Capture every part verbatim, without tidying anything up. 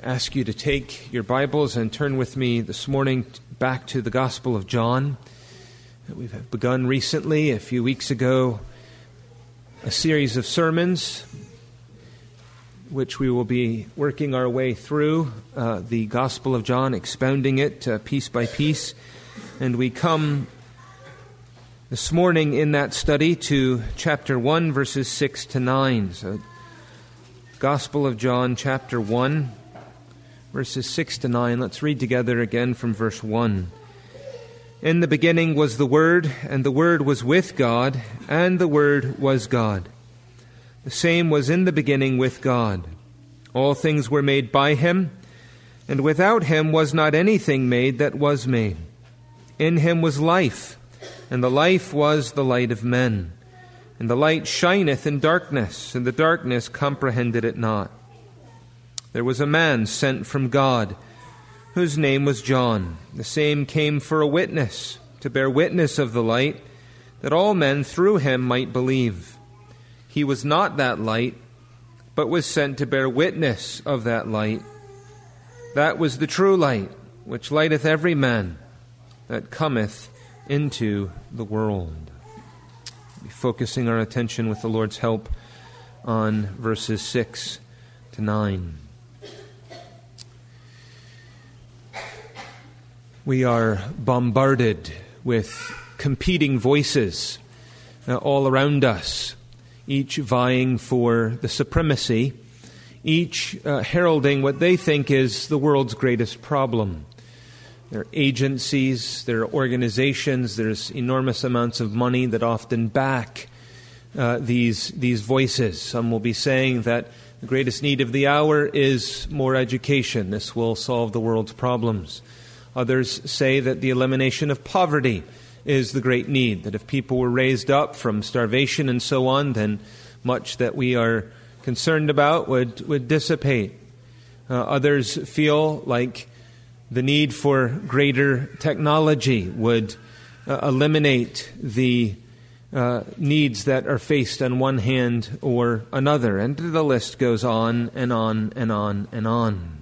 ask you to take your Bibles and turn with me this morning back to the Gospel of John. We've begun recently, a few weeks ago, a series of sermons which we will be working our way through, uh, the Gospel of John, expounding it uh, piece by piece. And we come this morning in that study to chapter one, verses six to nine. So, Gospel of John, chapter one, verses six to nine. Let's read together again from verse one. In the beginning was the Word, and the Word was with God, and the Word was God. The same was in the beginning with God. All things were made by Him, and without Him was not anything made that was made. In Him was life, and the life was the light of men. And the light shineth in darkness, and the darkness comprehended it not. There was a man sent from God, whose name was John. The same came for a witness, to bear witness of the light, that all men through him might believe. He was not that light, but was sent to bear witness of that light. That was the true light, which lighteth every man that cometh into the world. Focusing our attention with the Lord's help on verses six to nine. We are bombarded with competing voices uh, all around us, each vying for the supremacy, each uh, heralding what they think is the world's greatest problem. There are agencies, there are organizations, there's enormous amounts of money that often back uh, these, these voices. Some will be saying that the greatest need of the hour is more education. This will solve the world's problems. Others say that the elimination of poverty is the great need, that if people were raised up from starvation and so on, then much that we are concerned about would, would dissipate. Uh, others feel like the need for greater technology would uh, eliminate the uh, needs that are faced on one hand or another. And the list goes on and on and on and on.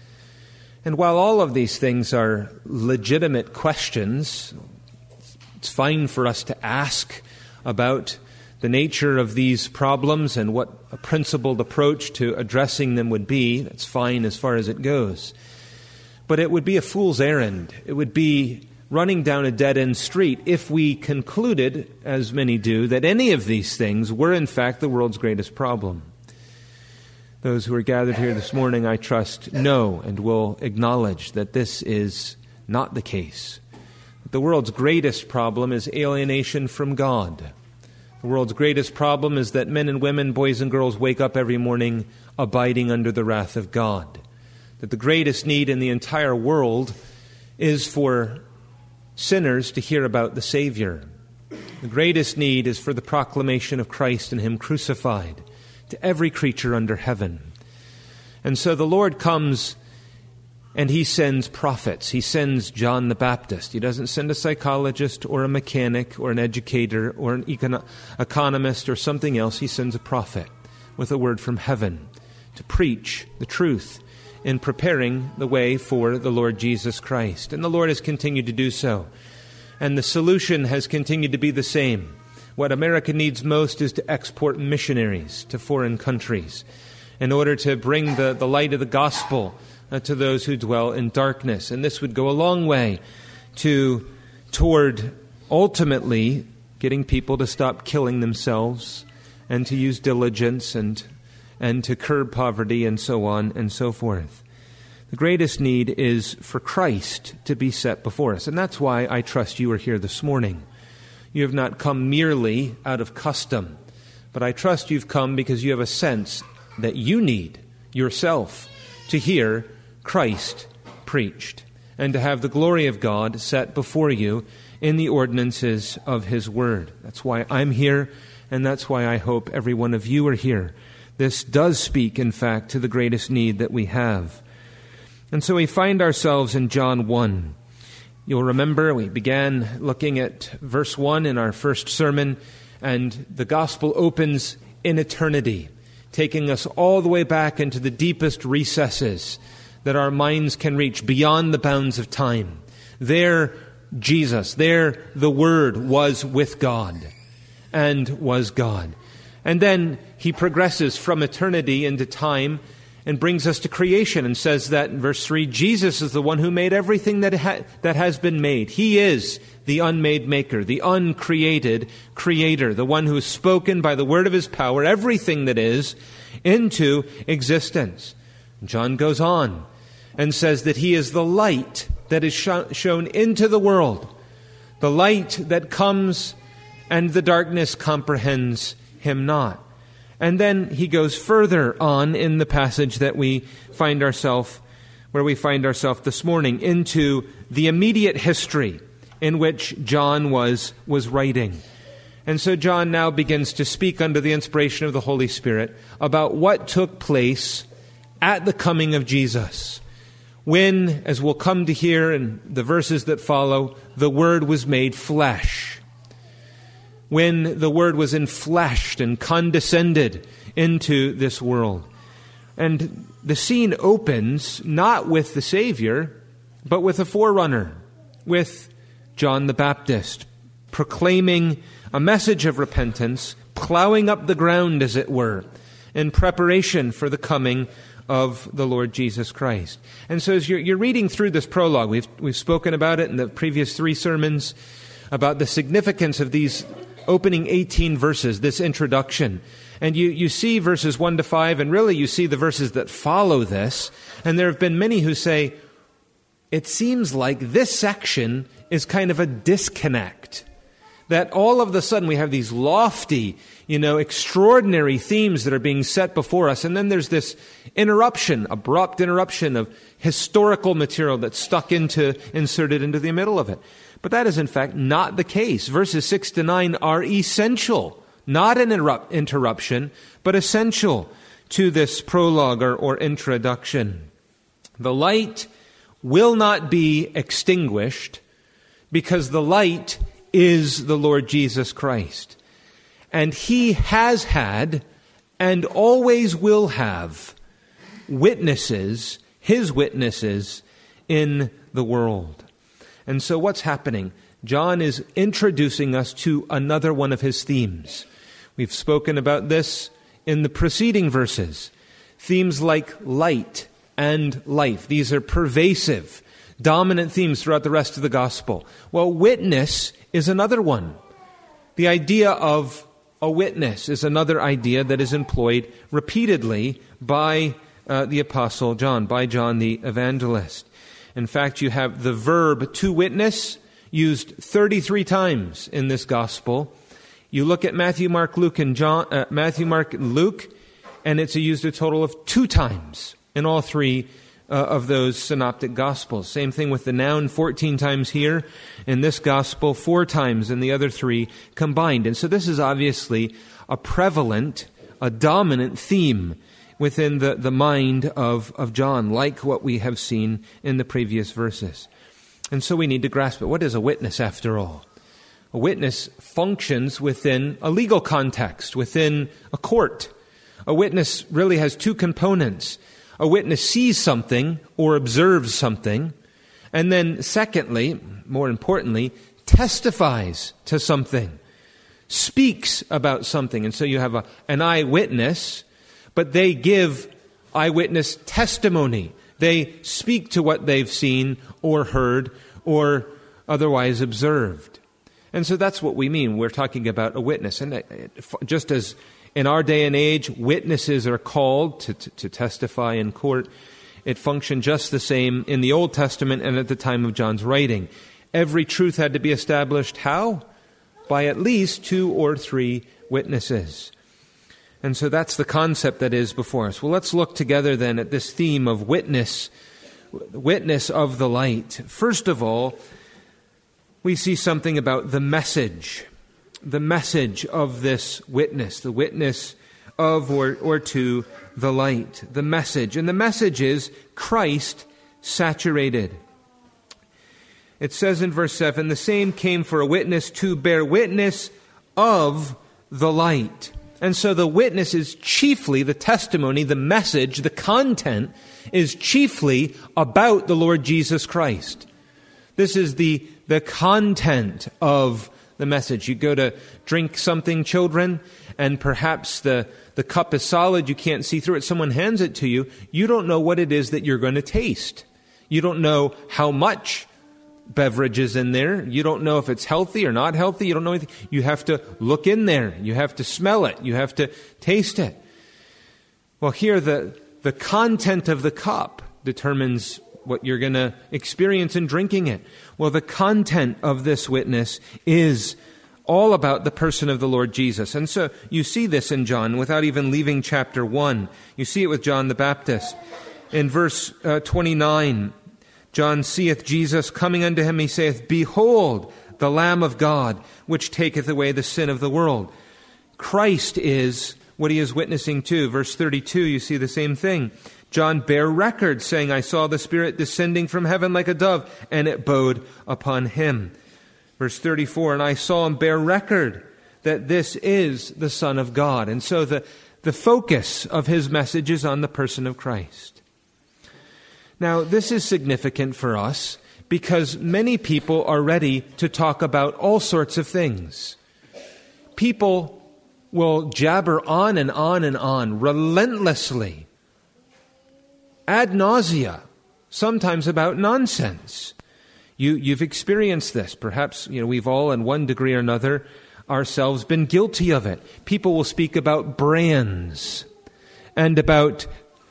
And while all of these things are legitimate questions, it's fine for us to ask about the nature of these problems and what a principled approach to addressing them would be. That's fine as far as it goes. But it would be a fool's errand. It would be running down a dead-end street if we concluded, as many do, that any of these things were in fact the world's greatest problem. Those who are gathered here this morning, I trust, know and will acknowledge that this is not the case. The world's greatest problem is alienation from God. The world's greatest problem is that men and women, boys and girls, wake up every morning abiding under the wrath of God. That the greatest need in the entire world is for sinners to hear about the Savior. The greatest need is for the proclamation of Christ and Him crucified to every creature under heaven. And so the Lord comes and He sends prophets. He sends John the Baptist. He doesn't send a psychologist or a mechanic or an educator or an econ- economist or something else. He sends a prophet with a word from heaven to preach the truth in preparing the way for the Lord Jesus Christ. And the Lord has continued to do so. And the solution has continued to be the same. What America needs most is to export missionaries to foreign countries in order to bring the, the light of the gospel uh, to those who dwell in darkness. And this would go a long way to toward ultimately getting people to stop killing themselves and to use diligence and and to curb poverty and so on and so forth. The greatest need is for Christ to be set before us. And that's why I trust you are here this morning. You have not come merely out of custom, but I trust you've come because you have a sense that you need yourself to hear Christ preached and to have the glory of God set before you in the ordinances of His Word. That's why I'm here, and that's why I hope every one of you are here. This does speak, in fact, to the greatest need that we have. And so we find ourselves in John one. You'll remember we began looking at verse one in our first sermon, and the gospel opens in eternity, taking us all the way back into the deepest recesses that our minds can reach, beyond the bounds of time. There, Jesus, there the Word was with God and was God. And then he progresses from eternity into time and brings us to creation and says that in verse three, Jesus is the one who made everything that ha- that has been made. He is the unmade maker, the uncreated creator, the one who has spoken by the word of his power everything that is into existence. John goes on and says that he is the light that is sh- shown into the world, the light that comes and the darkness comprehends him not. And then he goes further on in the passage that we find ourselves, where we find ourselves this morning, into the immediate history in which John was, was writing. And so John now begins to speak under the inspiration of the Holy Spirit about what took place at the coming of Jesus, when, as we'll come to hear in the verses that follow, the Word was made flesh. When the Word was enfleshed and condescended into this world. And the scene opens not with the Savior, but with a forerunner, with John the Baptist, proclaiming a message of repentance, plowing up the ground, as it were, in preparation for the coming of the Lord Jesus Christ. And so as you're, you're reading through this prologue, we've, we've spoken about it in the previous three sermons, about the significance of these opening eighteen verses, this introduction. And you, you see verses one to five, and really you see the verses that follow this. And there have been many who say, it seems like this section is kind of a disconnect. That all of a sudden we have these lofty, you know, extraordinary themes that are being set before us. And then there's this interruption, abrupt interruption of historical material that's stuck into, inserted into the middle of it. But that is in fact not the case. Verses six to nine are essential, not an interrupt, interruption, but essential to this prologue or, or introduction. The light will not be extinguished because the light is the Lord Jesus Christ. And he has had and always will have witnesses, his witnesses in the world. And so what's happening? John is introducing us to another one of his themes. We've spoken about this in the preceding verses. Themes like light and life. These are pervasive, dominant themes throughout the rest of the gospel. Well, witness is another one. The idea of a witness is another idea that is employed repeatedly by uh, the Apostle John, by John the Evangelist. In fact, you have the verb to witness used thirty-three times in this gospel. You look at Matthew, Mark, Luke, and John, uh, Matthew, Mark, and Luke, and it's used a total of two times in all three uh, of those synoptic gospels. Same thing with the noun, fourteen times here in this gospel, four times in the other three combined. And so this is obviously a prevalent, a dominant theme within the, the mind of, of John, like what we have seen in the previous verses. And so we need to grasp it. What is a witness, after all? A witness functions within a legal context, within a court. A witness really has two components. A witness sees something or observes something, and then secondly, more importantly, testifies to something, speaks about something. And so you have a, an eyewitness, but they give eyewitness testimony. They speak to what they've seen or heard or otherwise observed. And so that's what we mean. We're talking about a witness. And just as in our day and age, witnesses are called to, to, to testify in court, it functioned just the same in the Old Testament and at the time of John's writing. Every truth had to be established. How? By at least two or three witnesses. And so that's the concept that is before us. Well, let's look together then at this theme of witness, witness of the light. First of all, we see something about the message, the message of this witness, the witness of or, or to the light, the message. And the message is Christ saturated. It says in verse seven, the same came for a witness to bear witness of the light. And so the witness is chiefly, the testimony, the message, the content is chiefly about the Lord Jesus Christ. This is the, the content of the message. You go to drink something, children, and perhaps the, the cup is solid, you can't see through it. Someone hands it to you. You don't know what it is that you're going to taste. You don't know how much beverage is in there. You don't know if it's healthy or not healthy. You don't know anything. You have to look in there. You have to smell it. You have to taste it. Well, here the, the content of the cup determines what you're going to experience in drinking it. Well, the content of this witness is all about the person of the Lord Jesus. And so you see this in John without even leaving chapter one. You see it with John the Baptist. In verse uh, twenty-nine, John seeth Jesus coming unto him. He saith, Behold, the Lamb of God, which taketh away the sin of the world. Christ is what he is witnessing to. Verse thirty-two, you see the same thing. John bare record, saying, I saw the Spirit descending from heaven like a dove, and it abode upon him. Verse thirty-four, and I saw him bear record that this is the Son of God. And so the, the focus of his message is on the person of Christ. Now, this is significant for us because many people are ready to talk about all sorts of things. People will jabber on and on and on relentlessly, ad nausea, sometimes about nonsense. You, you've experienced this. Perhaps, you know, we've all in one degree or another ourselves been guilty of it. People will speak about brands and about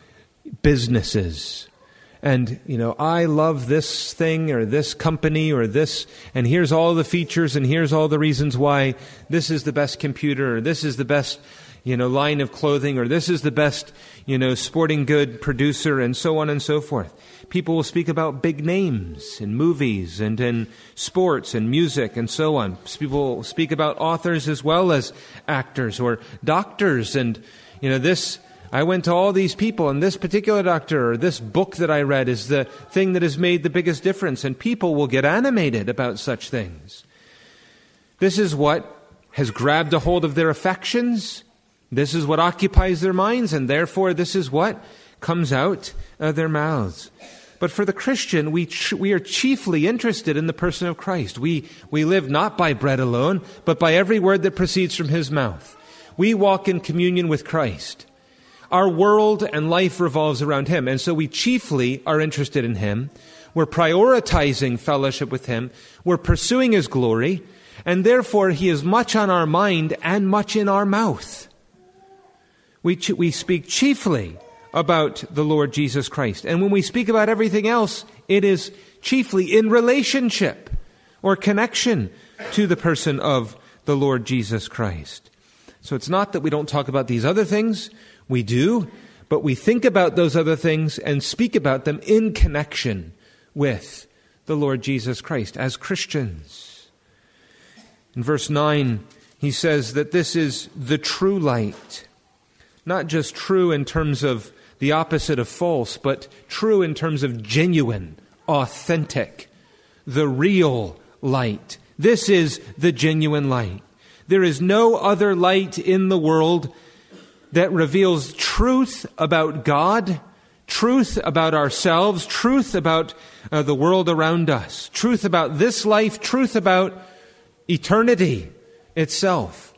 businesses. And, you know, I love this thing or this company or this, and here's all the features and here's all the reasons why this is the best computer or this is the best, you know, line of clothing or this is the best, you know, sporting good producer and so on and so forth. People will speak about big names in movies and in sports and music and so on. People will speak about authors as well as actors or doctors and, you know, this... I went to all these people, and this particular doctor or this book that I read is the thing that has made the biggest difference. And people will get animated about such things. This is what has grabbed a hold of their affections. This is what occupies their minds, and therefore this is what comes out of their mouths. But for the Christian, we ch- we are chiefly interested in the person of Christ. We we live not by bread alone, but by every word that proceeds from his mouth. We walk in communion with Christ. Our world and life revolves around him, and so we chiefly are interested in him. We're prioritizing fellowship with him. We're pursuing his glory, and therefore he is much on our mind and much in our mouth. We, ch- we speak chiefly about the Lord Jesus Christ, and when we speak about everything else, it is chiefly in relationship or connection to the person of the Lord Jesus Christ. So it's not that we don't talk about these other things. We do, but we think about those other things and speak about them in connection with the Lord Jesus Christ as Christians. In verse nine, he says that this is the true light. Not just true in terms of the opposite of false, but true in terms of genuine, authentic, the real light. This is the genuine light. There is no other light in the world that reveals truth about God, truth about ourselves, truth about uh, the world around us, truth about this life, truth about eternity itself.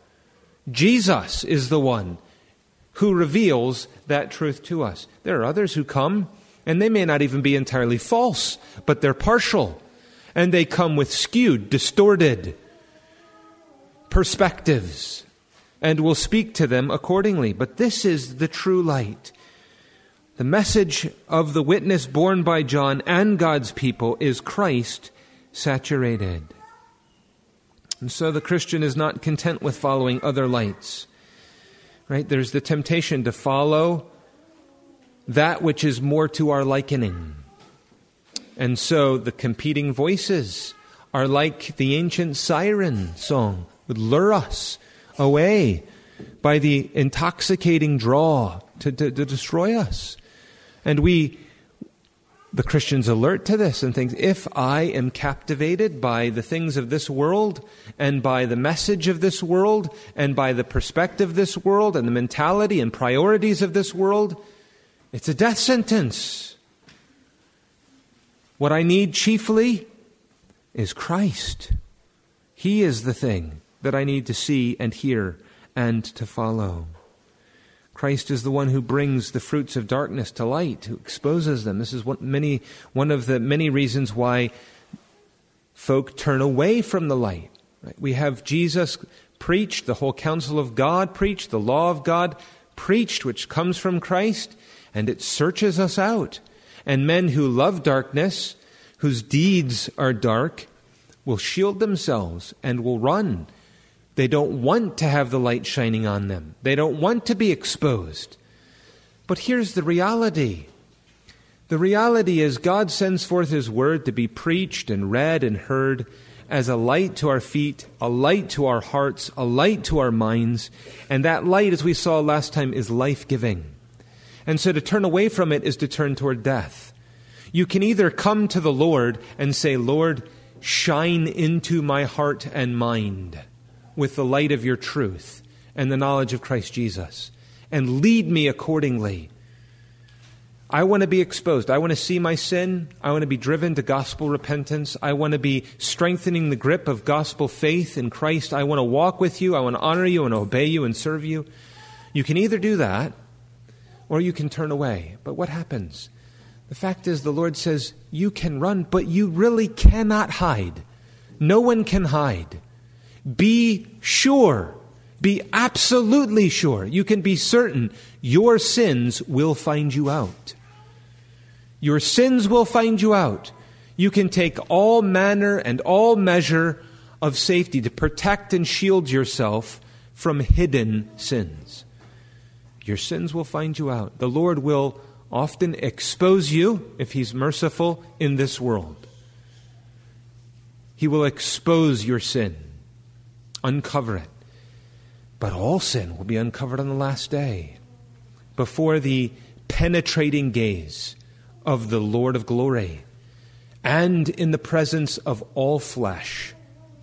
Jesus is the one who reveals that truth to us. There are others who come, and they may not even be entirely false, but they're partial, and they come with skewed, distorted perspectives, and will speak to them accordingly. But this is the true light. The message of the witness borne by John and God's people is Christ saturated. And so the Christian is not content with following other lights. Right? There's the temptation to follow that which is more to our likening. And so the competing voices are like the ancient siren song, would lure us away by the intoxicating draw to, to, to destroy us. And we the Christian's alert to this and thinks, if I am captivated by the things of this world and by the message of this world and by the perspective of this world and the mentality and priorities of this world, it's a death sentence. What I need chiefly is Christ. He is the thing that I need to see and hear and to follow. Christ is the one who brings the fruits of darkness to light, who exposes them. This is one, many, one of the many reasons why folk turn away from the light. Right? We have Jesus preached, the whole counsel of God preached, the law of God preached, which comes from Christ, and it searches us out. And men who love darkness, whose deeds are dark, will shield themselves and will run. They don't want to have the light shining on them. They don't want to be exposed. But here's the reality. The reality is God sends forth His word to be preached and read and heard as a light to our feet, a light to our hearts, a light to our minds. And that light, as we saw last time, is life-giving. And so to turn away from it is to turn toward death. You can either come to the Lord and say, Lord, shine into my heart and mind with the light of your truth and the knowledge of Christ Jesus, and lead me accordingly. I want to be exposed. I want to see my sin. I want to be driven to gospel repentance. I want to be strengthening the grip of gospel faith in Christ. I want to walk with you. I want to honor you and obey you and serve you. You can either do that, or you can turn away. But what happens? The fact is, the Lord says, you can run, but you really cannot hide. No one can hide. Be sure, be absolutely sure, you can be certain your sins will find you out. Your sins will find you out. You can take all manner and all measure of safety to protect and shield yourself from hidden sins. Your sins will find you out. The Lord will often expose you, if He's merciful, in this world. He will expose your sin. Uncover it. But all sin will be uncovered on the last day, before the penetrating gaze of the Lord of glory, and in the presence of all flesh.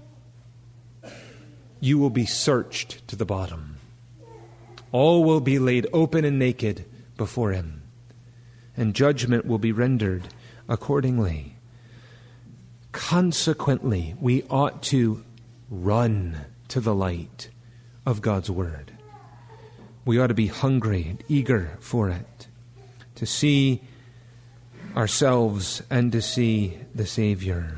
You will be searched to the bottom. All will be laid open and naked before Him, and judgment will be rendered accordingly. Consequently, we ought to run to the light of God's word. We ought to be hungry and eager for it, to see ourselves and to see the Savior.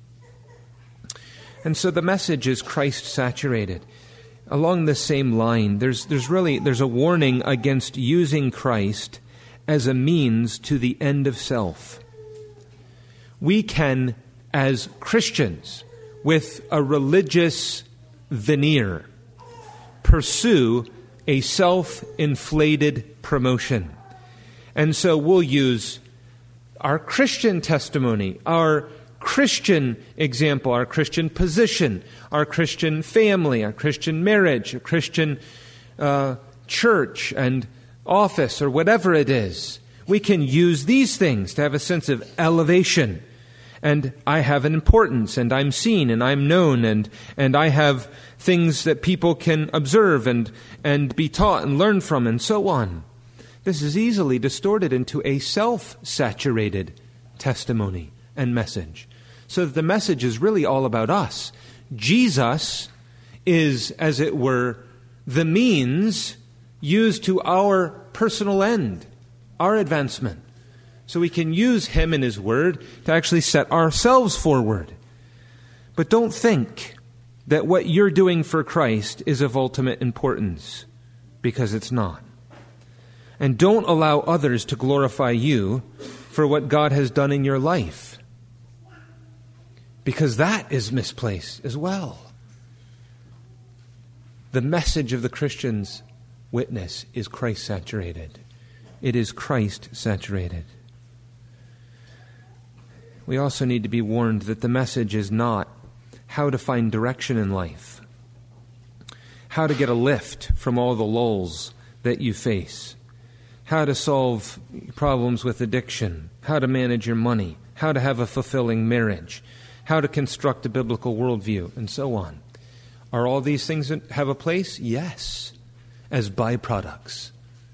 And so the message is Christ-saturated. Along the same line, there's there's really there's a warning against using Christ as a means to the end of self. We can, as Christians, with a religious veneer, pursue a self-inflated promotion. And so we'll use our Christian testimony, our Christian example, our Christian position, our Christian family, our Christian marriage, a Christian uh, church and office, or whatever it is. We can use these things to have a sense of elevation. And I have an importance, and I'm seen, and I'm known, and, and I have things that people can observe and, and be taught and learn from, and so on. This is easily distorted into a self-saturated testimony and message, so that the message is really all about us. Jesus is, as it were, the means used to our personal end, our advancement. So we can use Him and His Word to actually set ourselves forward. But don't think that what you're doing for Christ is of ultimate importance, because it's not. And don't allow others to glorify you for what God has done in your life, because that is misplaced as well. The message of the Christian's witness is Christ-saturated. It is Christ-saturated. We also need to be warned that the message is not how to find direction in life, how to get a lift from all the lulls that you face, how to solve problems with addiction, how to manage your money, how to have a fulfilling marriage, how to construct a biblical worldview, and so on. Are all these things that have a place? Yes, as byproducts.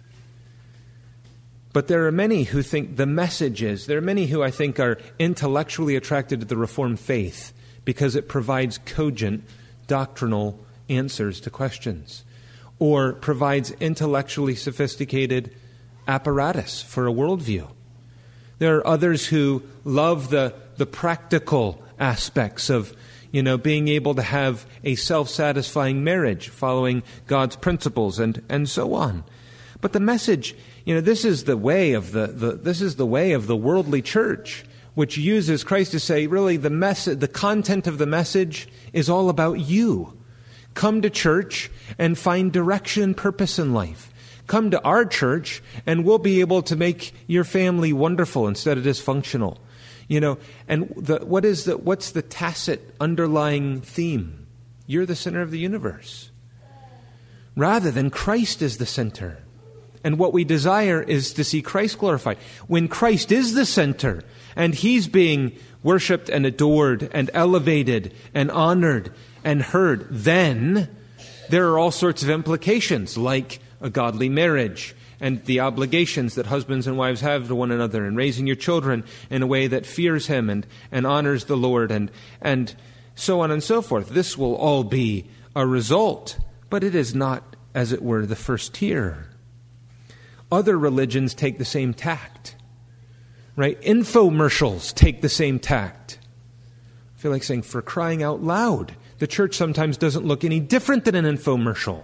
But there are many who think the message is, there are many who I think are intellectually attracted to the Reformed faith because it provides cogent doctrinal answers to questions, or provides intellectually sophisticated apparatus for a worldview. There are others who love the, the practical aspects of, you know, being able to have a self-satisfying marriage following God's principles and, and so on. But the message, you know, this is the way of the, the this is the way of the worldly church, which uses Christ to say, really, the message, the content of the message is all about you. Come to church and find direction and purpose in life. Come to our church and we'll be able to make your family wonderful instead of dysfunctional. You know, and the, what is the what's the tacit underlying theme? You're the center of the universe. Rather than Christ is the center. And what we desire is to see Christ glorified. When Christ is the center and He's being worshipped and adored and elevated and honored and heard, then there are all sorts of implications, like a godly marriage and the obligations that husbands and wives have to one another, and raising your children in a way that fears Him and, and honors the Lord, and, and so on and so forth. This will all be a result, but it is not, as it were, the first tier. Other religions take the same tact, right? Infomercials take the same tact. I feel like saying, for crying out loud, the church sometimes doesn't look any different than an infomercial,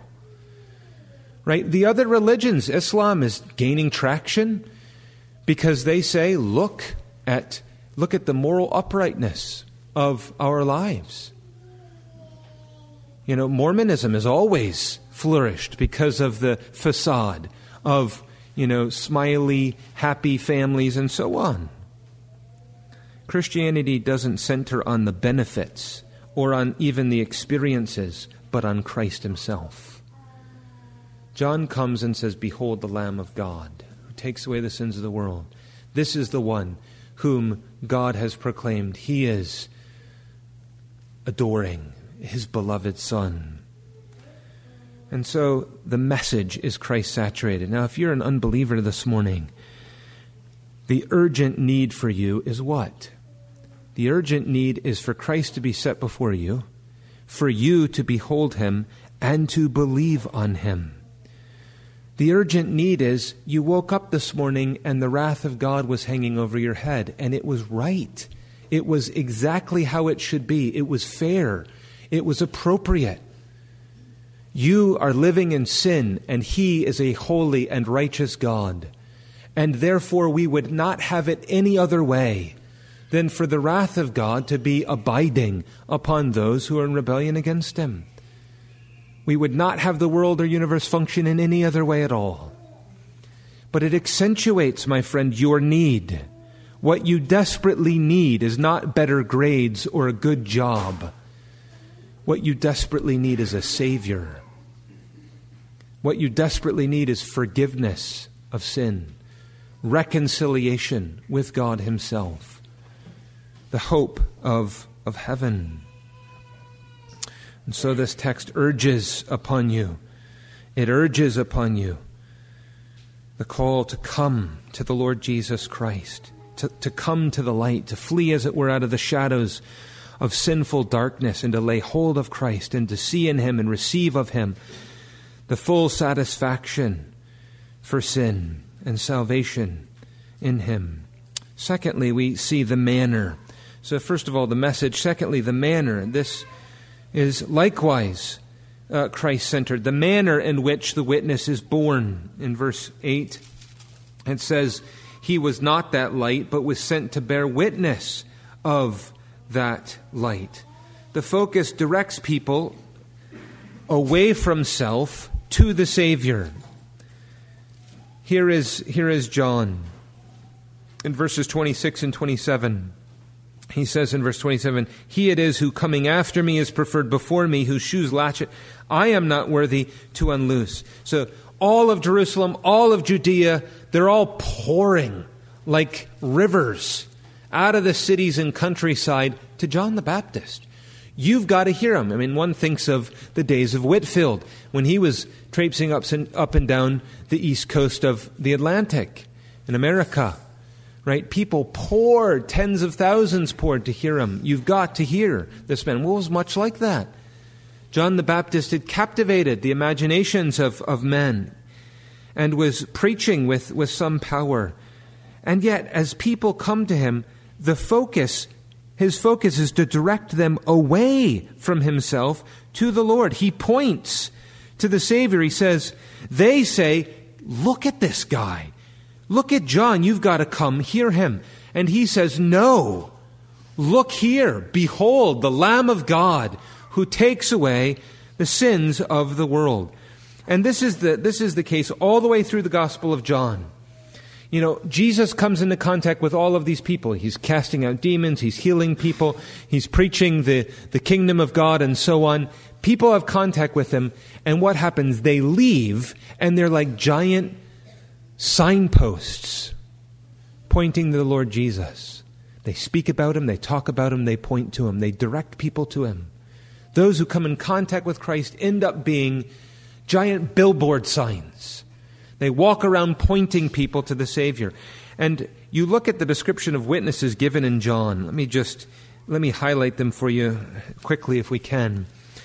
right? The other religions, Islam is gaining traction because they say, look at, look at the moral uprightness of our lives. You know, Mormonism has always flourished because of the facade of, you know, smiley, happy families and so on. Christianity doesn't center on the benefits or on even the experiences, but on Christ Himself. John comes and says, behold the Lamb of God, who takes away the sins of the world. This is the one whom God has proclaimed He is adoring, His beloved Son. And so the message is Christ-saturated. Now, if you're an unbeliever this morning, the urgent need for you is what? The urgent need is for Christ to be set before you, for you to behold Him and to believe on Him. The urgent need is you woke up this morning and the wrath of God was hanging over your head, and it was right. It was exactly how it should be. It was fair. It was appropriate. You are living in sin, and He is a holy and righteous God. And therefore we would not have it any other way than for the wrath of God to be abiding upon those who are in rebellion against Him. We would not have the world or universe function in any other way at all. But it accentuates, my friend, your need. What you desperately need is not better grades or a good job. What you desperately need is a Savior. What you desperately need is forgiveness of sin, reconciliation with God Himself, the hope of, of heaven. And so this text urges upon you, it urges upon you the call to come to the Lord Jesus Christ, to, to come to the light, to flee, as it were, out of the shadows of sinful darkness, and to lay hold of Christ, and to see in Him and receive of Him the full satisfaction for sin and salvation in Him. Secondly, we see the manner. So first of all, the message. Secondly, the manner. This is likewise uh, Christ-centered. The manner in which the witness is born. In verse eight, it says, He was not that light, but was sent to bear witness of that light. The focus directs people away from self to the Savior. Here is, here is John in verses twenty-six and twenty-seven. He says in verse twenty-seven, He it is who coming after me is preferred before me, whose shoes latchet I am not worthy to unloose. So all of Jerusalem, all of Judea, they're all pouring like rivers out of the cities and countryside to John the Baptist. You've got to hear him. I mean, one thinks of the days of Whitefield when he was traipsing up and, up and down the east coast of the Atlantic in America, right? People poured, tens of thousands poured to hear him. You've got to hear this man. Well, it was much like that. John the Baptist had captivated the imaginations of, of men and was preaching with, with some power. And yet, as people come to him, the focus, his focus is to direct them away from himself to the Lord. He points to the Savior. He says, they say, look at this guy. Look at John. You've got to come hear him. And he says, no, look here. Behold, the Lamb of God who takes away the sins of the world. And this is the, this is the case all the way through the Gospel of John. You know, Jesus comes into contact with all of these people. He's casting out demons. He's healing people. He's preaching the, the kingdom of God and so on. People have contact with him. And what happens? They leave and they're like giant signposts pointing to the Lord Jesus. They speak about him. They talk about him. They point to him. They direct people to him. Those who come in contact with Christ end up being giant billboard signs. They walk around pointing people to the Savior. And you look at the description of witnesses given in John. Let me just, let me highlight them for you quickly if we can.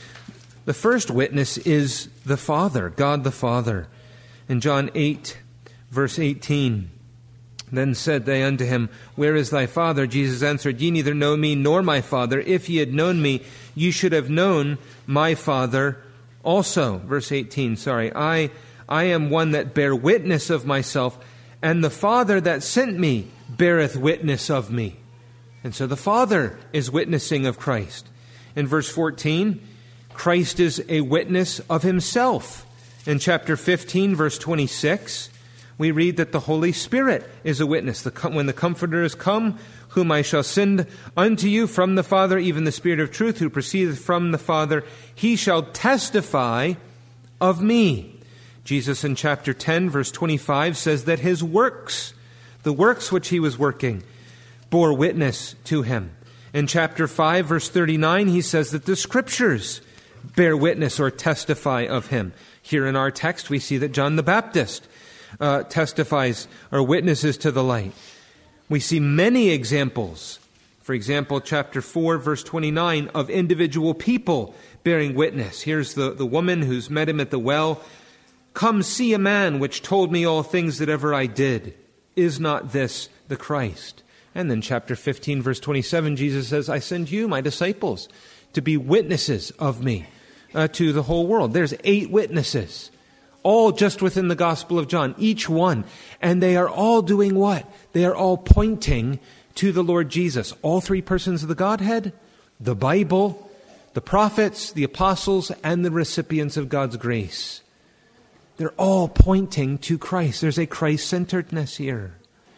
The first witness is the Father, God the Father. In John eight, verse eighteen, then said they unto him, where is thy Father? Jesus answered, ye neither know me nor my Father. If ye had known me, ye should have known my Father also. Verse eighteen, sorry. I I am one that bear witness of myself, and the Father that sent me beareth witness of me. And so the Father is witnessing of Christ. In verse fourteen, Christ is a witness of himself. In chapter fifteen, verse twenty-six, we read that the Holy Spirit is a witness. The, when the Comforter is come, whom I shall send unto you from the Father, even the Spirit of truth, who proceedeth from the Father, he shall testify of me. Jesus in chapter ten, verse twenty-five, says that his works, the works which he was working, bore witness to him. In chapter five, verse thirty-nine, he says that the Scriptures bear witness or testify of him. Here in our text, we see that John the Baptist uh, testifies or witnesses to the light. We see many examples. For example, chapter four, verse twenty-nine, of individual people bearing witness. Here's the, the woman who's met him at the well. Come see a man which told me all things that ever I did. Is not this the Christ? And then chapter fifteen, verse twenty-seven, Jesus says, I send you, my disciples, to be witnesses of me uh, to the whole world. There's eight witnesses, all just within the Gospel of John, each one. And they are all doing what? They are all pointing to the Lord Jesus. All three persons of the Godhead, the Bible, the prophets, the apostles, and the recipients of God's grace. They're all pointing to Christ. There's a Christ-centeredness here.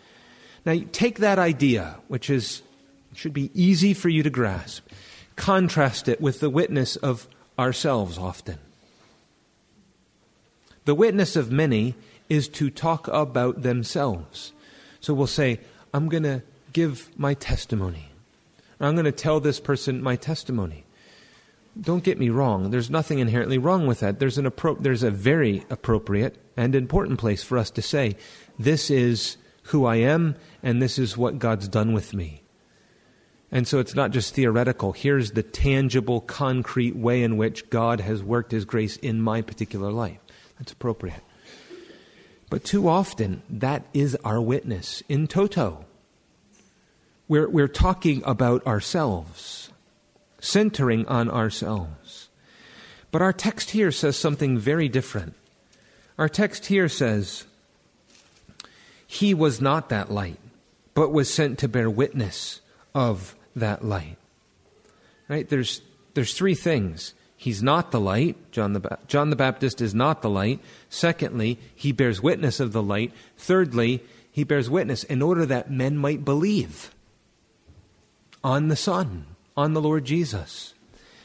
Now, you take that idea, which is should be easy for you to grasp, contrast it with the witness of ourselves often. The witness of many is to talk about themselves. So we'll say, I'm going to give my testimony. Or I'm going to tell this person my testimony. Don't get me wrong. There's nothing inherently wrong with that. There's an appro- there's a very appropriate and important place for us to say, this is who I am, and this is what God's done with me. And so it's not just theoretical. Here's the tangible, concrete way in which God has worked his grace in my particular life. That's appropriate. But too often, that is our witness in toto. We're, we're talking about ourselves, centering on ourselves. But our text here says something very different. Our text here says, he was not that light, but was sent to bear witness of that light. Right? There's there's three things. He's not the light. John the ba- John the Baptist is not the light. Secondly, he bears witness of the light. Thirdly, he bears witness in order that men might believe on the Son, on the Lord Jesus.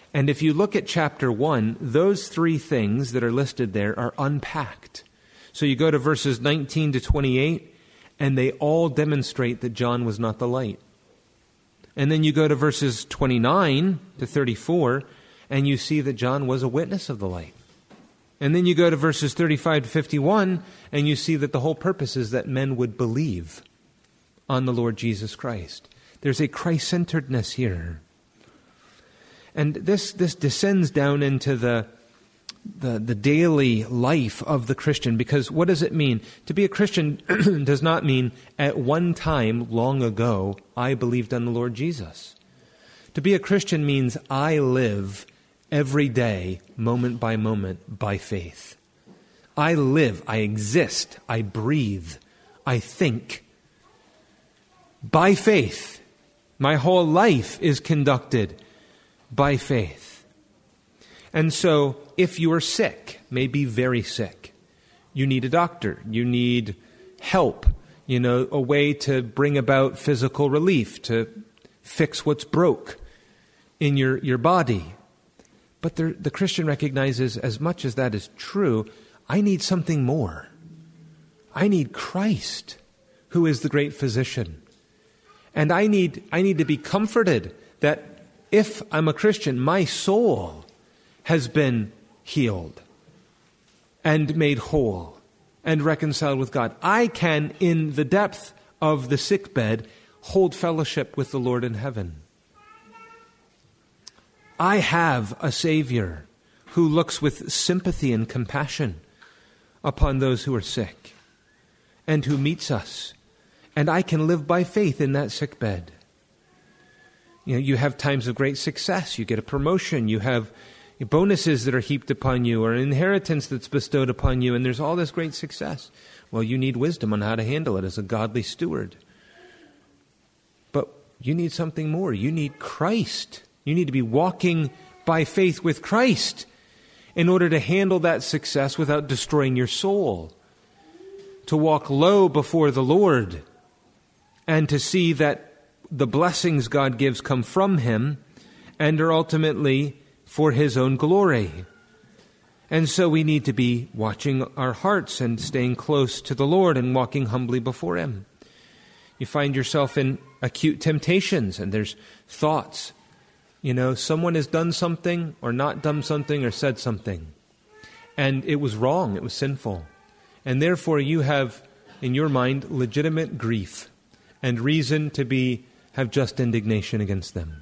And if you look at chapter one, those three things that are listed there are unpacked. So you go to verses nineteen to twenty-eight, and they all demonstrate that John was not the light. And then you go to verses twenty-nine to thirty-four, and you see that John was a witness of the light. And then you go to verses thirty-five to fifty-one, and you see that the whole purpose is that men would believe on the Lord Jesus Christ. There's a Christ-centeredness here. And this this descends down into the, the, the daily life of the Christian, because what does it mean? To be a Christian does not mean at one time long ago I believed on the Lord Jesus. To be a Christian means I live every day, moment by moment, by faith. I live, I exist, I breathe, I think by faith. My whole life is conducted by faith. And so, if you are sick, maybe very sick, you need a doctor, you need help, you know, a way to bring about physical relief, to fix what's broke in your, your body. But the, the Christian recognizes, as much as that is true, I need something more. I need Christ, who is the great physician. And I need, I need to be comforted that if I'm a Christian, my soul has been healed and made whole and reconciled with God. I can, in the depth of the sickbed, hold fellowship with the Lord in heaven. I have a Savior who looks with sympathy and compassion upon those who are sick and who meets us. And I can live by faith in that sickbed. You know, you have times of great success. You get a promotion. You have bonuses that are heaped upon you, or an inheritance that's bestowed upon you, and there's all this great success. Well, you need wisdom on how to handle it as a godly steward. But you need something more. You need Christ. You need to be walking by faith with Christ in order to handle that success without destroying your soul. To walk low before the Lord and to see that the blessings God gives come from Him and are ultimately for His own glory. And so we need to be watching our hearts and staying close to the Lord and walking humbly before Him. You find yourself in acute temptations, and there's thoughts. You know, someone has done something or not done something or said something, and it was wrong, it was sinful. And therefore you have, in your mind, legitimate grief and reason to be have just indignation against them.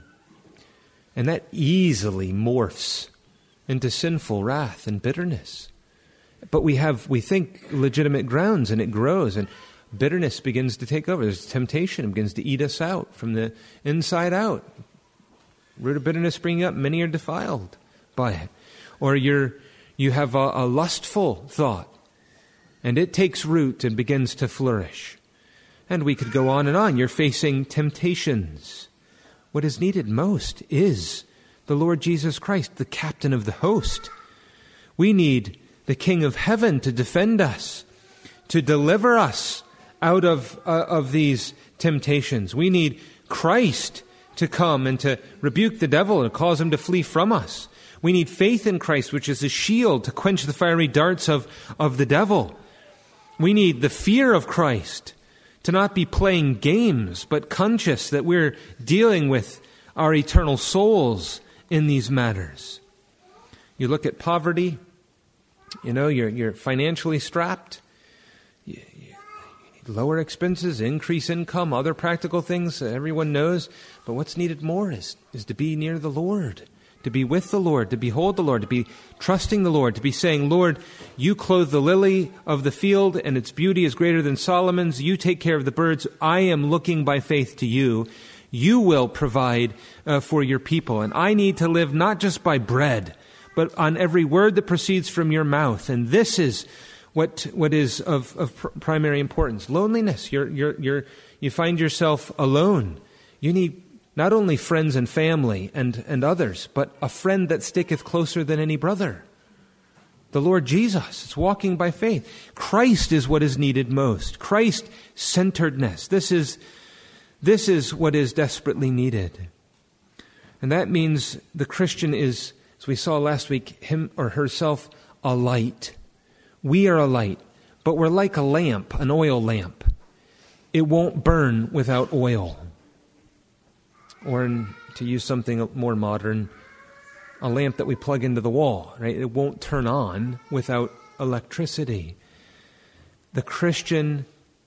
And that easily morphs into sinful wrath and bitterness. But we have, we think, legitimate grounds, and it grows, and bitterness begins to take over. There's temptation, it begins to eat us out from the inside out. Root of bitterness springing up, many are defiled by it. Or you're, you have a, a lustful thought, and it takes root and begins to flourish. And we could go on and on. You're facing temptations. What is needed most is the Lord Jesus Christ, the captain of the host. We need the King of heaven to defend us, to deliver us out of, uh, of these temptations. We need Christ to come and to rebuke the devil and cause him to flee from us. We need faith in Christ, which is a shield to quench the fiery darts of, of the devil. We need the fear of Christ, to not be playing games, but conscious that we're dealing with our eternal souls in these matters. You look at poverty, you know, you're, you're financially strapped. You, you need lower expenses, increase income, other practical things everyone knows. But what's needed more is, is to be near the Lord, to be with the Lord, to behold the Lord, to be trusting the Lord, to be saying, Lord, you clothe the lily of the field and its beauty is greater than Solomon's. You take care of the birds. I am looking by faith to you. You will provide uh, for your people. And I need to live not just by bread, but on every word that proceeds from your mouth. And this is what what is of, of pr- primary importance. Loneliness. You're, you're, you're, you find yourself alone. You need not only friends and family and, and others, but a friend that sticketh closer than any brother. The Lord Jesus. It's walking by faith. Christ is what is needed most. Christ-centeredness. This is, this is what is desperately needed. And that means the Christian is, as we saw last week, him or herself, a light. We are a light, but we're like a lamp, an oil lamp. It won't burn without oil. Or in, to use something more modern, a lamp that we plug into the wall, right? It won't turn on without electricity. The Christian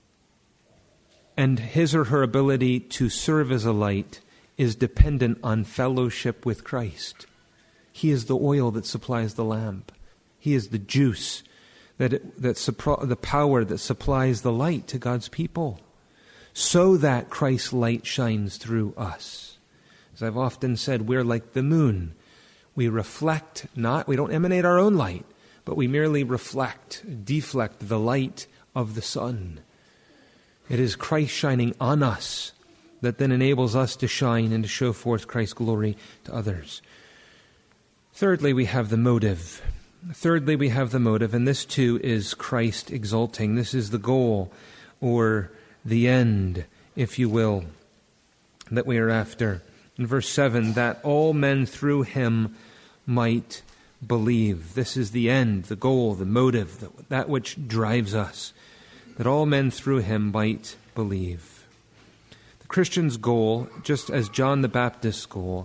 and his or her ability to serve as a light is dependent on fellowship with Christ. He is the oil that supplies the lamp. He is the juice, that it, that suppro- the power that supplies the light to God's people, so that Christ's light shines through us. As I've often said, we're like the moon. We reflect not, we don't emanate our own light, but we merely reflect, deflect the light of the sun. It is Christ shining on us that then enables us to shine and to show forth Christ's glory to others. Thirdly, we have the motive. Thirdly, we have the motive, and this too is Christ exalting. This is the goal, or the end, if you will, that we are after. In verse seven, that all men through him might believe. This is the end, the goal, the motive, that which drives us, that all men through him might believe. The Christian's goal, just as John the Baptist's goal,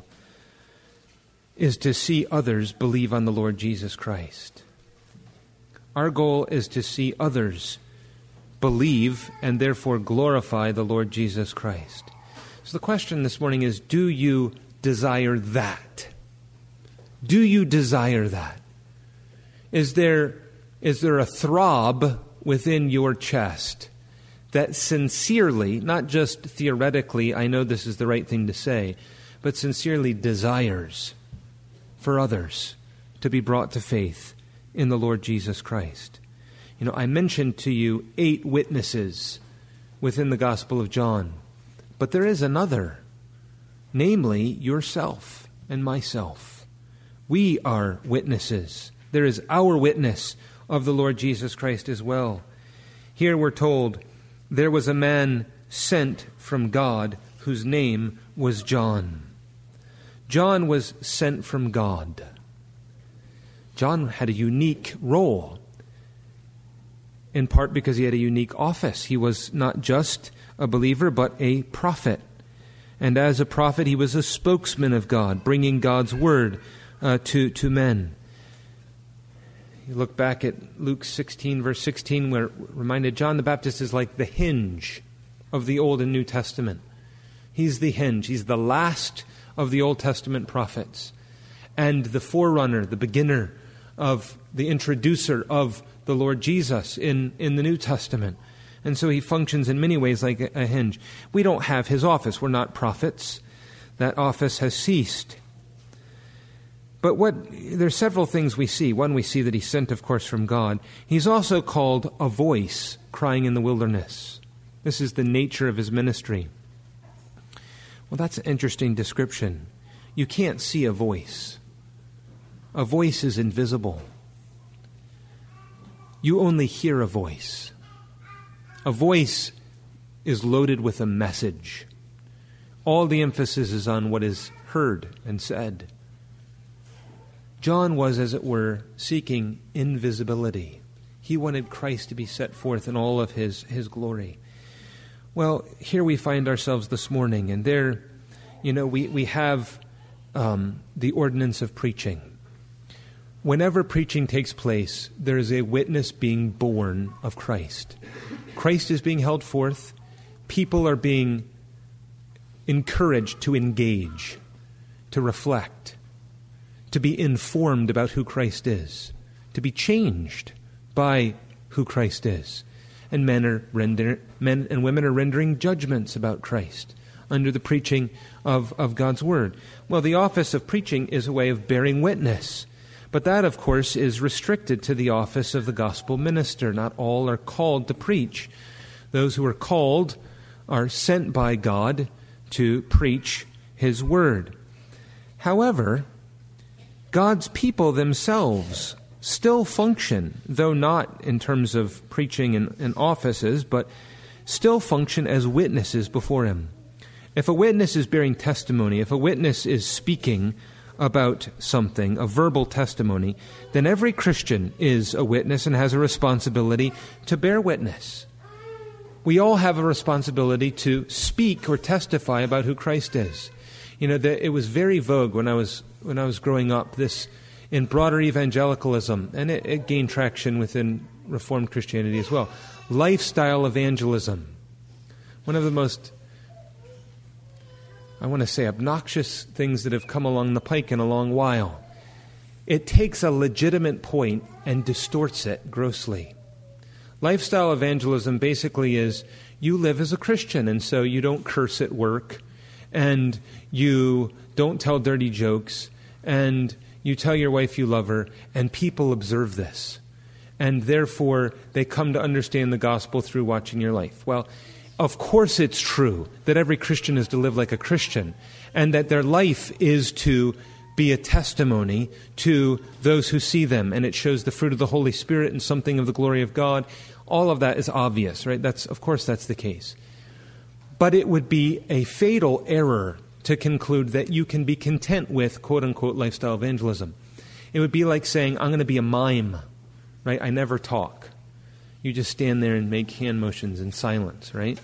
is to see others believe on the Lord Jesus Christ. Our goal is to see others believe and therefore glorify the Lord Jesus Christ. So the question this morning is, do you desire that? Do you desire that? Is there, is there a throb within your chest that sincerely, not just theoretically, I know this is the right thing to say, but sincerely desires for others to be brought to faith in the Lord Jesus Christ? You know, I mentioned to you eight witnesses within the Gospel of John, but there is another, namely yourself and myself. We are witnesses. There is our witness of the Lord Jesus Christ as well. Here we're told, there was a man sent from God whose name was John. John was sent from God. John had a unique role, in part because he had a unique office. He was not just a believer, but a prophet. And as a prophet, he was a spokesman of God, bringing God's word uh, to, to men. You look back at Luke sixteen, verse sixteen, where reminded John the Baptist is like the hinge of the Old and New Testament. He's the hinge. He's the last of the Old Testament prophets, and the forerunner, the beginner of the introducer of the Lord Jesus in, in the New Testament. And so he functions in many ways like a, a hinge. We don't have his office. We're not prophets. That office has ceased. But what there's several things we see. One, we see that he's sent, of course, from God. He's also called a voice crying in the wilderness. This is the nature of his ministry. Well, that's an interesting description. You can't see a voice. A voice is invisible. You only hear a voice. A voice is loaded with a message. All the emphasis is on what is heard and said. John was, as it were, seeking invisibility. He wanted Christ to be set forth in all of his, his glory. Well, here we find ourselves this morning, and there, you know, we, we have um, the ordinance of preaching. Whenever preaching takes place, there is a witness being born of Christ. Christ is being held forth. People are being encouraged to engage, to reflect, to be informed about who Christ is, to be changed by who Christ is. And men are render, men and women are rendering judgments about Christ under the preaching of, of God's word. Well, the office of preaching is a way of bearing witness. But that, of course, is restricted to the office of the gospel minister. Not all are called to preach. Those who are called are sent by God to preach his word. However, God's people themselves still function, though not in terms of preaching in, in offices, but still function as witnesses before him. If a witness is bearing testimony, if a witness is speaking about something, a verbal testimony, then every Christian is a witness and has a responsibility to bear witness. We all have a responsibility to speak or testify about who Christ is. You know, the, it was very vogue when I was when I was growing up, this in broader evangelicalism, and it, it gained traction within Reformed Christianity as well. Lifestyle evangelism. One of the most, I want to say, obnoxious things that have come along the pike in a long while. It takes a legitimate point and distorts it grossly. Lifestyle evangelism basically is you live as a Christian, and so you don't curse at work, and you don't tell dirty jokes, and you tell your wife you love her, and people observe this. And therefore, they come to understand the gospel through watching your life. Well, of course it's true that every Christian is to live like a Christian, and that their life is to be a testimony to those who see them, and it shows the fruit of the Holy Spirit and something of the glory of God. All of that is obvious, right? That's, of course that's the case. But it would be a fatal error to conclude that you can be content with quote-unquote lifestyle evangelism. It would be like saying, I'm going to be a mime, right? I never talk. You just stand there and make hand motions in silence, right?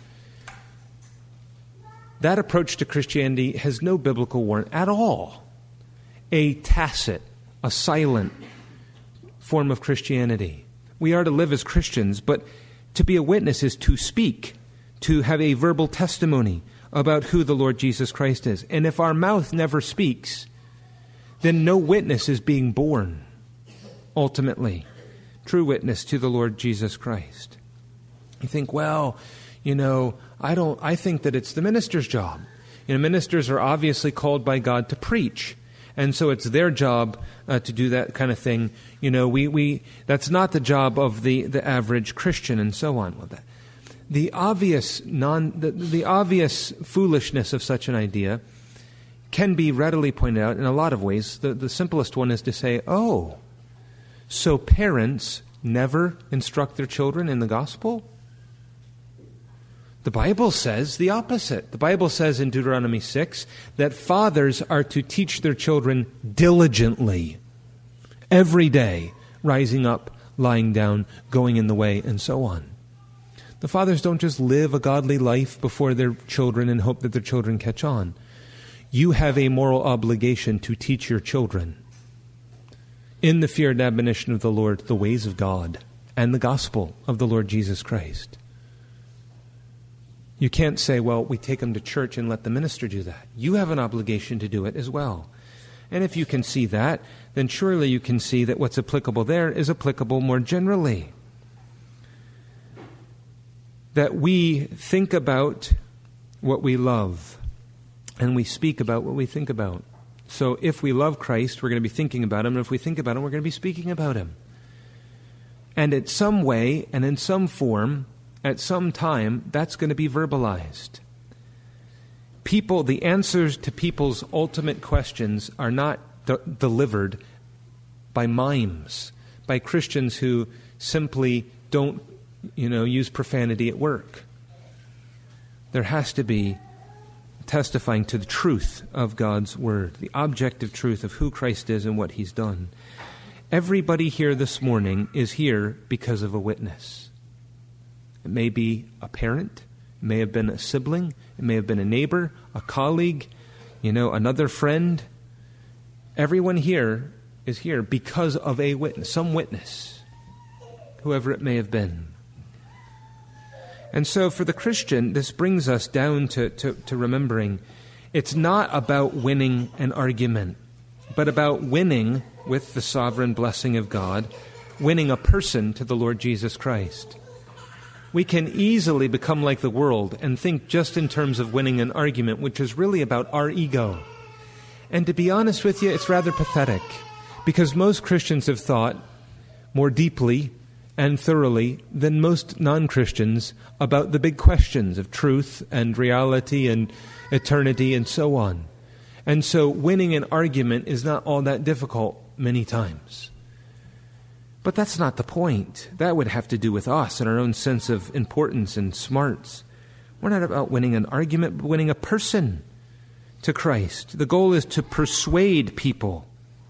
That approach to Christianity has no biblical warrant at all. A tacit, a silent form of Christianity. We are to live as Christians, but to be a witness is to speak, to have a verbal testimony about who the Lord Jesus Christ is. And if our mouth never speaks, then no witness is being born, ultimately. True witness to the Lord Jesus Christ. You think, well, you know, I don't, I think that it's the minister's job. You know, ministers are obviously called by God to preach. And so it's their job uh, to do that kind of thing. You know, we, we that's not the job of the, the average Christian, and so on. Well, that, the obvious non the, the obvious foolishness of such an idea can be readily pointed out in a lot of ways. The, the simplest one is to say, oh, so parents never instruct their children in the gospel? The Bible says the opposite. The Bible says in Deuteronomy six that fathers are to teach their children diligently, every day, rising up, lying down, going in the way, and so on. The fathers don't just live a godly life before their children and hope that their children catch on. You have a moral obligation to teach your children, in the fear and admonition of the Lord, the ways of God and the gospel of the Lord Jesus Christ. You can't say, well, we take them to church and let the minister do that. You have an obligation to do it as well. And if you can see that, then surely you can see that what's applicable there is applicable more generally. That we think about what we love, and we speak about what we think about. So if we love Christ, we're going to be thinking about Him, and if we think about Him, we're going to be speaking about Him. And in some way, and in some form, at some time, that's going to be verbalized. People, the answers to people's ultimate questions are not de- delivered by mimes, by Christians who simply don't, you know, use profanity at work. There has to be testifying to the truth of God's Word, the objective truth of who Christ is and what He's done. Everybody here this morning is here because of a witness. It may be a parent, it may have been a sibling, it may have been a neighbor, a colleague, you know, another friend. Everyone here is here because of a witness, some witness, whoever it may have been. And so for the Christian, this brings us down to, to, to remembering it's not about winning an argument, but about winning, with the sovereign blessing of God, winning a person to the Lord Jesus Christ. We can easily become like the world and think just in terms of winning an argument, which is really about our ego. And to be honest with you, it's rather pathetic, because most Christians have thought more deeply and thoroughly than most non-Christians about the big questions of truth and reality and eternity and so on. And so winning an argument is not all that difficult many times. But that's not the point. That would have to do with us and our own sense of importance and smarts. We're not about winning an argument, but winning a person to Christ. The goal is to persuade people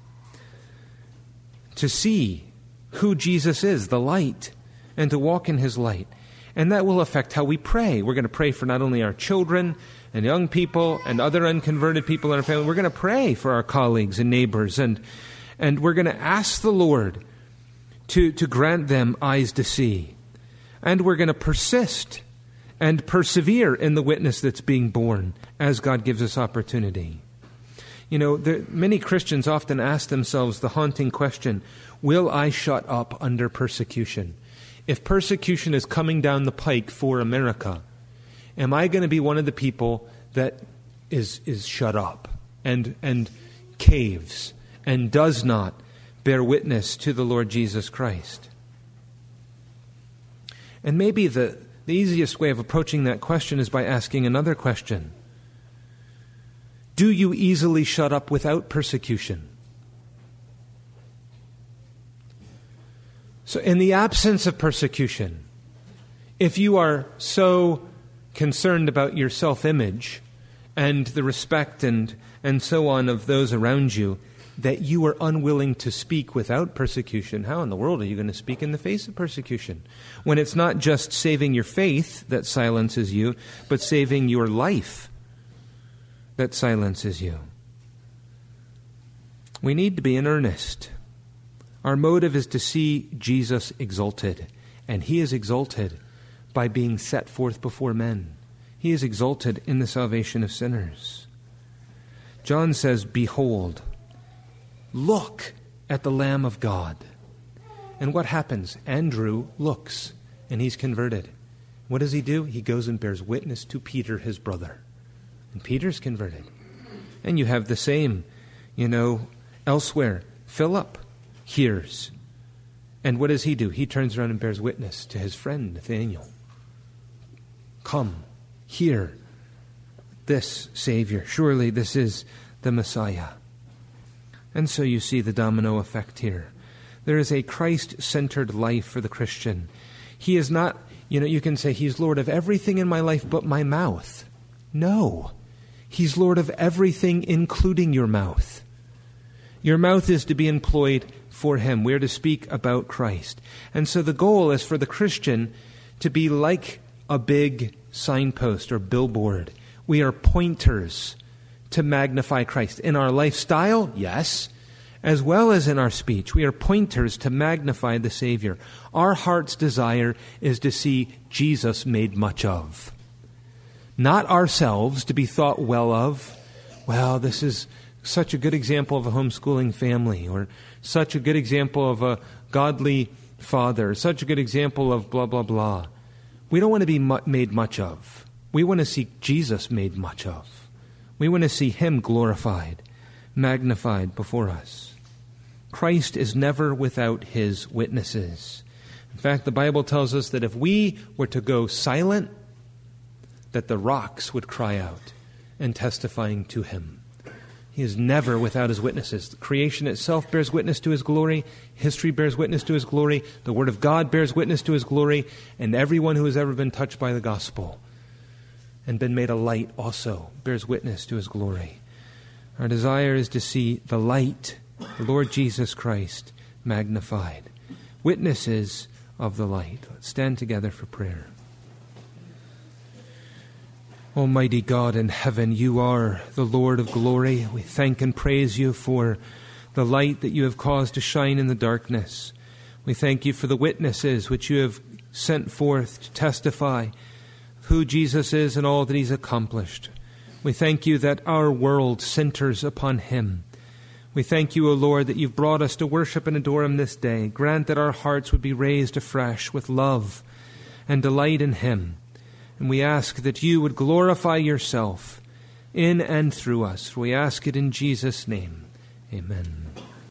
to see who Jesus is, the light, and to walk in his light. And that will affect how we pray. We're going to pray for not only our children and young people and other unconverted people in our family. We're going to pray for our colleagues and neighbors. And, and we're going to ask the Lord to, to grant them eyes to see. And we're going to persist and persevere in the witness that's being borne as God gives us opportunity. You know, there, many Christians often ask themselves the haunting question, will I shut up under persecution? If persecution is coming down the pike for America, am I going to be one of the people that is is shut up and and caves and does not bear witness to the Lord Jesus Christ? And maybe the, the easiest way of approaching that question is by asking another question. Do you easily shut up without persecution? So in the absence of persecution, if you are so concerned about your self-image and the respect and, and so on of those around you, that you are unwilling to speak without persecution, how in the world are you going to speak in the face of persecution? When it's not just saving your faith that silences you, but saving your life that silences you. We need to be in earnest. Our motive is to see Jesus exalted, and he is exalted by being set forth before men. He is exalted in the salvation of sinners. John says, behold, look at the Lamb of God. And what happens? Andrew looks, and he's converted. What does he do? He goes and bears witness to Peter, his brother. And Peter's converted. And you have the same, you know, elsewhere. Philip hears. And what does he do? He turns around and bears witness to his friend Nathanael. Come, hear this Savior. Surely this is the Messiah. And so you see the domino effect here. There is a Christ-centered life for the Christian. He is not, you know, you can say he's Lord of everything in my life but my mouth. No. He's Lord of everything, including your mouth. Your mouth is to be employed for him. We are to speak about Christ. And so the goal is for the Christian to be like a big signpost or billboard. We are pointers to magnify Christ. In our lifestyle, yes, as well as in our speech. We are pointers to magnify the Savior. Our heart's desire is to see Jesus made much of. Not ourselves to be thought well of. Well, this is such a good example of a homeschooling family, or such a good example of a godly father, such a good example of blah, blah, blah. We don't want to be mu- made much of. We want to see Jesus made much of. We want to see him glorified, magnified before us. Christ is never without his witnesses. In fact, the Bible tells us that if we were to go silent, that the rocks would cry out and testifying to him. He is never without his witnesses. The creation itself bears witness to his glory. History bears witness to his glory. The Word of God bears witness to his glory. And everyone who has ever been touched by the gospel and been made a light also bears witness to his glory. Our desire is to see the light, the Lord Jesus Christ, magnified. Witnesses of the light. Let's stand together for prayer. Almighty God in heaven, you are the Lord of glory. We thank and praise you for the light that you have caused to shine in the darkness. We thank you for the witnesses which you have sent forth to testify of who Jesus is and all that he's accomplished. We thank you that our world centers upon him. We thank you, O Lord, that you've brought us to worship and adore him this day. Grant that our hearts would be raised afresh with love and delight in him. And we ask that you would glorify yourself in and through us. For we ask it in Jesus' name. Amen.